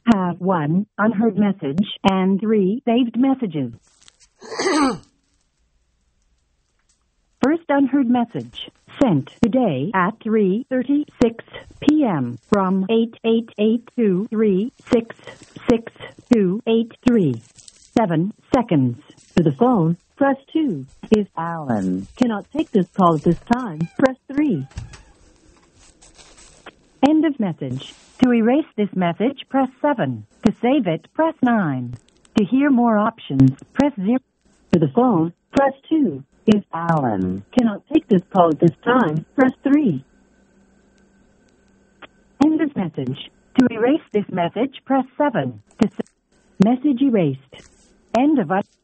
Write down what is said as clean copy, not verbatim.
have 1 unheard message and 3 saved messages. First unheard message, sent today at 3:36 p.m. from 8882366283. 7 seconds. For the phone, press 2. If Alan cannot take this call at this time, press 3. End of message. To erase this message, press 7. To save it, press 9. To hear more options, press 0. For the phone, press 2. If Alan cannot take this call at this time, press 3. End of message. To erase this message, press 7. To message erased. End of